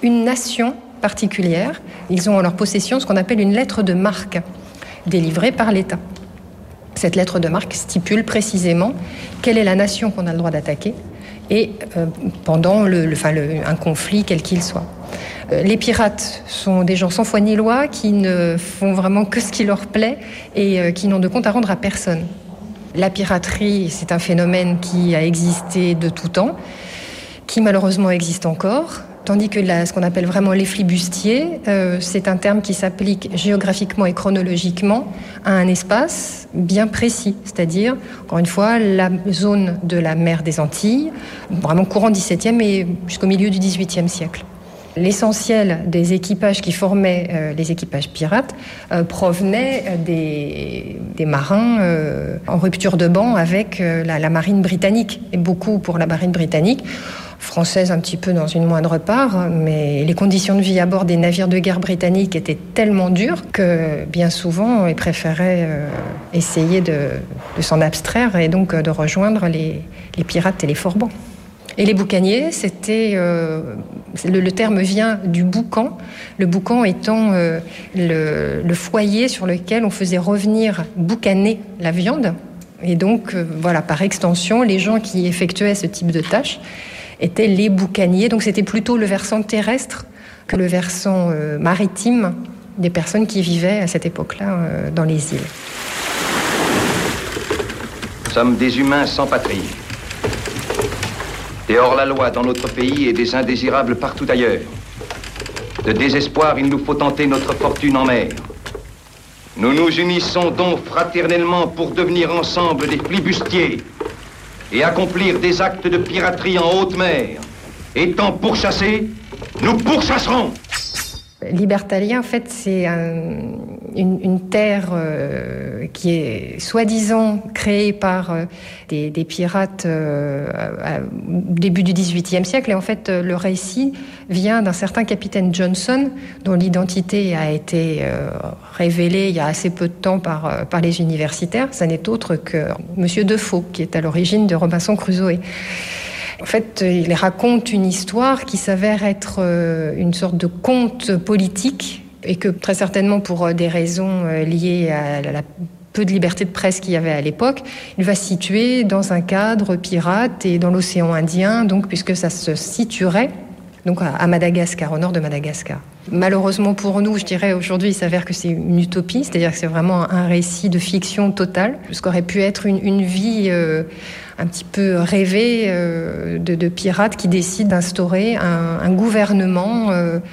une nation particulière. Ils ont en leur possession ce qu'on appelle une lettre de marque, délivrée par l'État. Cette lettre de marque stipule précisément quelle est la nation qu'on a le droit d'attaquer et pendant un conflit quel qu'il soit. Les pirates sont des gens sans foi ni loi qui ne font vraiment que ce qui leur plaît et qui n'ont de compte à rendre à personne. La piraterie, c'est un phénomène qui a existé de tout temps, qui malheureusement existe encore, tandis que ce qu'on appelle vraiment les flibustiers, c'est un terme qui s'applique géographiquement et chronologiquement à un espace bien précis, c'est-à-dire, encore une fois, la zone de la mer des Antilles, vraiment courant XVIIe et jusqu'au milieu du XVIIIe siècle. L'essentiel des équipages qui formaient les équipages pirates provenaient des marins en rupture de ban avec la marine britannique, et beaucoup pour la marine britannique, française un petit peu dans une moindre part, mais les conditions de vie à bord des navires de guerre britanniques étaient tellement dures que bien souvent ils préféraient essayer de s'en abstraire et donc de rejoindre les pirates et les forbans. Et les boucaniers, c'était le terme vient du boucan, le boucan étant le foyer sur lequel on faisait revenir boucaner la viande. Et donc, par extension, les gens qui effectuaient ce type de tâches étaient les boucaniers. Donc c'était plutôt le versant terrestre que le versant maritime des personnes qui vivaient à cette époque-là dans les îles. Nous sommes des humains sans patrie. Des hors-la-loi dans notre pays et des indésirables partout ailleurs. De désespoir, il nous faut tenter notre fortune en mer. Nous nous unissons donc fraternellement pour devenir ensemble des flibustiers et accomplir des actes de piraterie en haute mer. Étant pourchassés, nous pourchasserons. Libertalia, en fait, c'est une terre qui est soi-disant créée par des pirates au début du XVIIIe siècle. Et en fait, le récit vient d'un certain capitaine Johnson, dont l'identité a été révélée il y a assez peu de temps par les universitaires. Ça n'est autre que Monsieur Defoe, qui est à l'origine de Robinson Crusoe. En fait, il raconte une histoire qui s'avère être une sorte de conte politique et que très certainement pour des raisons liées à la peu de liberté de presse qu'il y avait à l'époque, il va se situer dans un cadre pirate et dans l'océan Indien, donc puisque ça se situerait donc à Madagascar, au nord de Madagascar. Malheureusement pour nous, je dirais aujourd'hui, il s'avère que c'est une utopie, c'est-à-dire que c'est vraiment un récit de fiction totale, ce qu'aurait pu être une vie un petit peu rêvée de pirates qui décident d'instaurer un gouvernement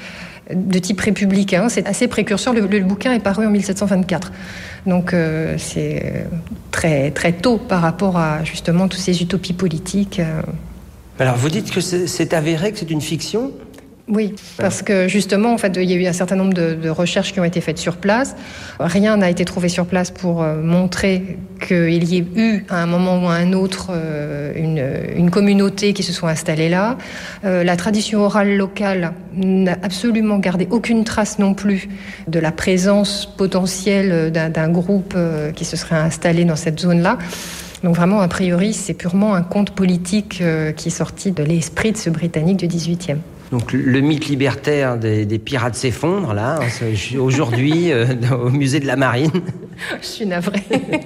de type républicain. C'est assez précurseur, le bouquin est paru en 1724. Donc c'est très, très tôt par rapport à justement toutes ces utopies politiques. Alors vous dites que c'est avéré que c'est une fiction ? Oui, parce que justement, en fait, il y a eu un certain nombre de recherches qui ont été faites sur place. Rien n'a été trouvé sur place pour montrer qu'il y ait eu, à un moment ou à un autre, une communauté qui se soit installée là. La tradition orale locale n'a absolument gardé aucune trace non plus de la présence potentielle d'un groupe qui se serait installé dans cette zone-là. Donc vraiment, a priori, c'est purement un conte politique qui est sorti de l'esprit de ce Britannique du XVIIIe. Donc le mythe libertaire des pirates s'effondre, là, aujourd'hui, au musée de la Marine. Je suis navrée.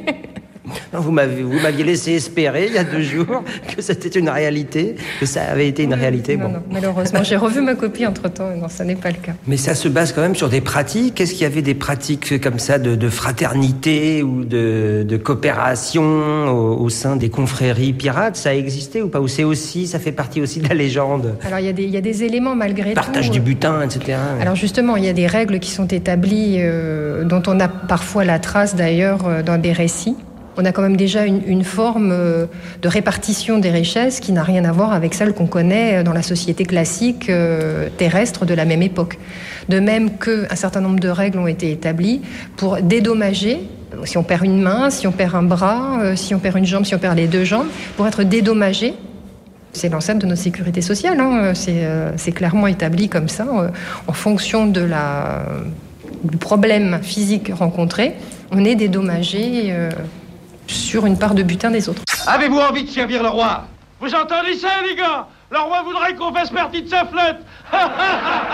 Non, vous m'aviez laissé espérer il y a 2 jours que c'était une réalité, que ça avait été une réalité. Non, malheureusement, j'ai revu ma copie entre-temps, et non, ça n'est pas le cas. Mais ça se base quand même sur des pratiques. Est-ce qu'il y avait des pratiques comme ça de fraternité ou de coopération au sein des confréries pirates? Ça a existé ou pas? Ou ça fait partie aussi de la légende? Alors il y a des éléments malgré tout. Partage du butin, etc. Alors justement, il y a des règles qui sont établies, dont on a parfois la trace d'ailleurs dans des récits. On a quand même déjà une forme de répartition des richesses qui n'a rien à voir avec celle qu'on connaît dans la société classique terrestre de la même époque. De même qu'un certain nombre de règles ont été établies pour dédommager, si on perd une main, si on perd un bras, si on perd une jambe, si on perd les 2 jambes, pour être dédommagé. C'est l'ancêtre de notre sécurité sociale, hein. C'est clairement établi comme ça, en fonction du problème physique rencontré, on est dédommagé sur une part de butin des autres. Avez-vous envie de servir le roi? Vous entendez ça, les gars? Le roi voudrait qu'on fasse partie de sa flotte.